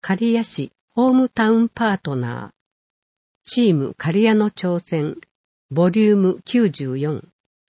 刈谷市ホームタウンパートナー。チーム刈谷の挑戦、ボリューム94。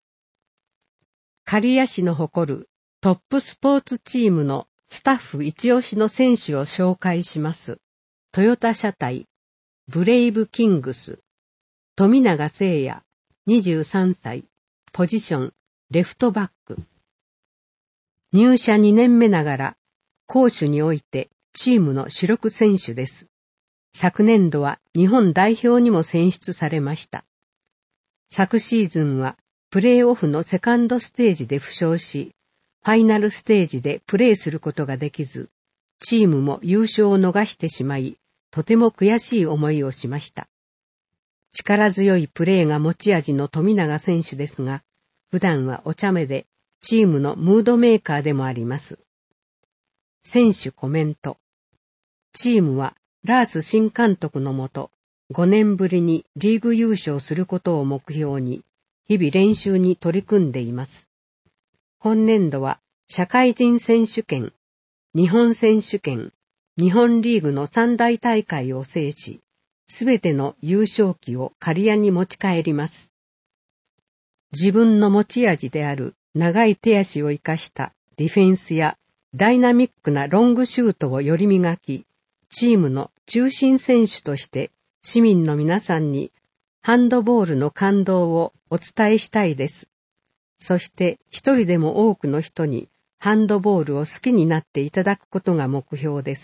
刈谷市の誇るトップスポーツチームのスタッフ一押しの選手を紹介します。トヨタ車体、ブレイブキングス、富永誠也、23歳、ポジション、レフトバック。入社2年目ながら、攻守においてチームの主力選手です。昨年度は日本代表にも選出されました。昨シーズンはプレーオフのセカンドステージで負傷し、ファイナルステージでプレーすることができず、チームも優勝を逃してしまい、とても悔しい思いをしました。力強いプレーが持ち味の富永選手ですが、普段はお茶目でチームのムードメーカーでもあります。選手コメント。チームはラース新監督のもと、5年ぶりにリーグ優勝することを目標に、日々練習に取り組んでいます。今年度は社会人選手権、日本選手権、日本リーグの3大大会を制し、すべての優勝旗を刈谷に持ち帰ります。自分の持ち味である長い手足を生かしたディフェンスやダイナミックなロングシュートをより磨き、チームの中心選手として市民の皆さんにハンドボールの感動をお伝えしたいです。そして一人でも多くの人にハンドボールを好きになっていただくことが目標です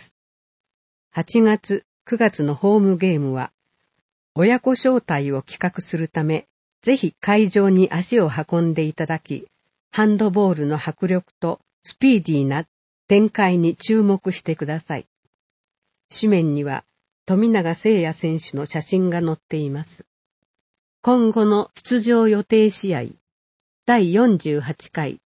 。8月、9月のホームゲームは親子招待を企画するため、ぜひ会場に足を運んでいただき、ハンドボールの迫力とスピーディーな展開に注目してください。紙面には富永誠也選手の写真が載っています。今後の出場予定試合、第48回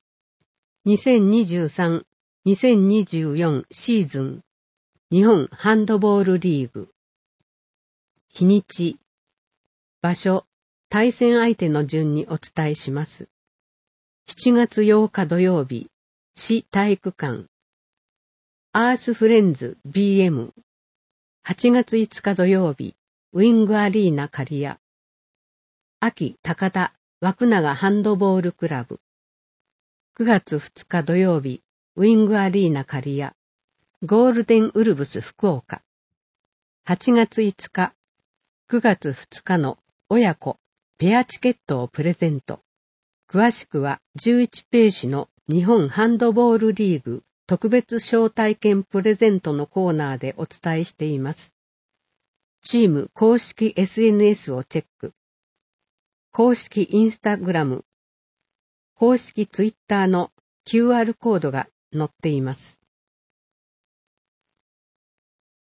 2023-2024シーズン日本ハンドボールリーグ。日にち、場所、対戦相手の順にお伝えします。7月8日土曜日、市体育館。アースフレンズ BM。8月5日土曜日、ウィングアリーナ刈谷。秋高田枠永ハンドボールクラブ。9月2日土曜日、ウィングアリーナ刈谷。ゴールデンウルブス福岡。8月5日、9月2日の親子ペアチケットをプレゼント。詳しくは11ページの日本ハンドボールリーグ特別招待券プレゼントのコーナーでお伝えしています。チーム公式 SNS をチェック。公式インスタグラム、公式ツイッターの QR コードが載っています。